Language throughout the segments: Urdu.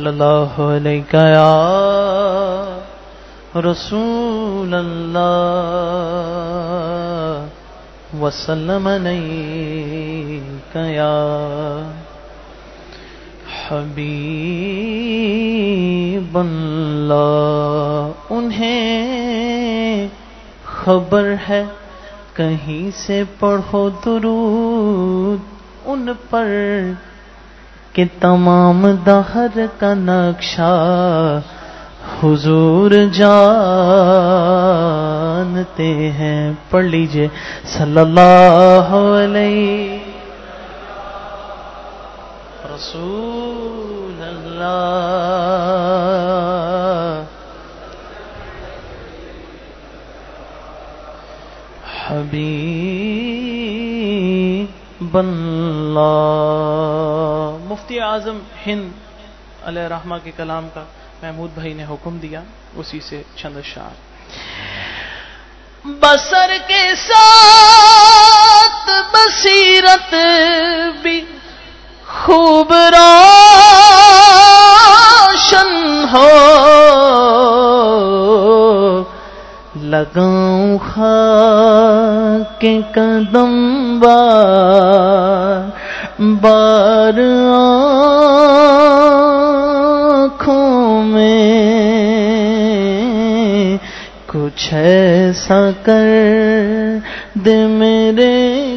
اللہ علیہ یا رسول اللہ وسلم علیک یا حبیب اللہ. انہیں خبر ہے کہیں سے پڑھو درود ان پر کہ تمام دہر کا نقشہ حضور جانتے ہیں. پڑھ لیجئے صلی اللہ علیہ رسول اللہ حبیب اللہ. مفتی اعظم ہند علیہ رحمہ کے کلام کا محمود بھائی نے حکم دیا، اسی سے چند اشعار. بصر کے ساتھ بصیرت بھی خوب روشن ہو، لگاؤں خاک کے قدم بار آنکھوں میں، کچھ ایسا کر دے میرے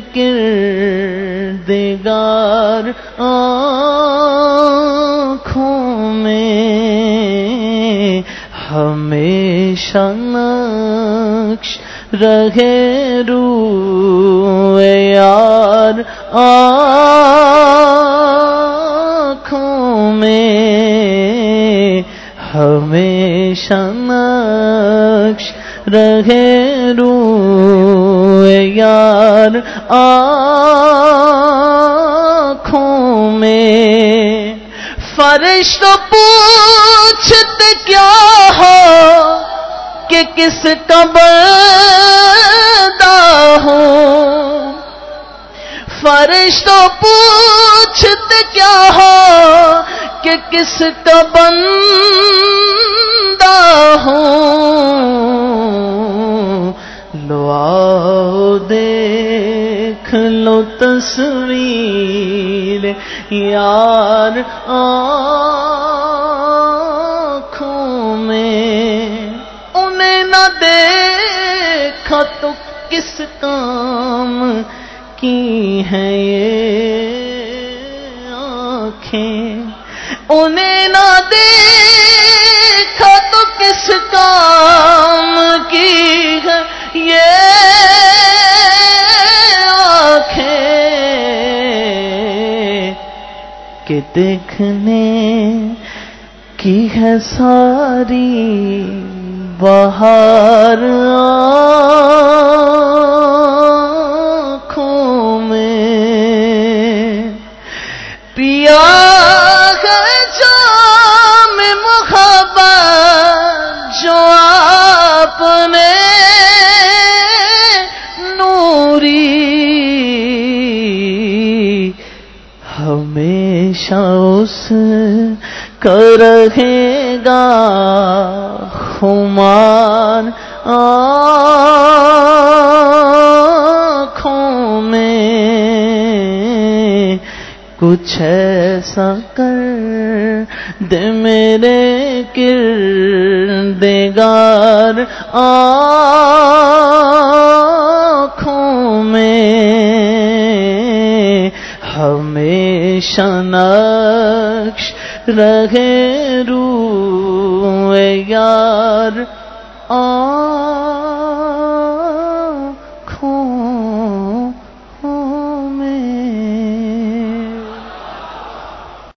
کردگار آنکھوں میں، ہمیشہ نقش رہے روئے یار آنکھوں میں، ہمیشہ نقش رہے روئے یار آنکھوں میں. فرشتوں پوچھتے کیا ہو کہ کس کا بندہ ہوں، فرشتوں پوچھتے کیا ہو کہ کس کا بندہ ہوں. لو آؤ دیکھ لو تصویر یار آنکھوں میں، انہیں نہ دیکھا تو کس کام کی ہیں یہ آنکھیں، انہیں نہ دیکھا تو کس کام کی ہے یہ آنکھیں، کہ دیکھنے کی ہے ساری بہار آنکھوں میں. پیا ہے جام محبت جو آپ نے نوری، ہمیشہ اس کا رہے گا خمار آنکھوں میں. کچھ ایسا کر دے میرے کردگار آنکھوں میں، ہمیشہ نقش رہے روئے یار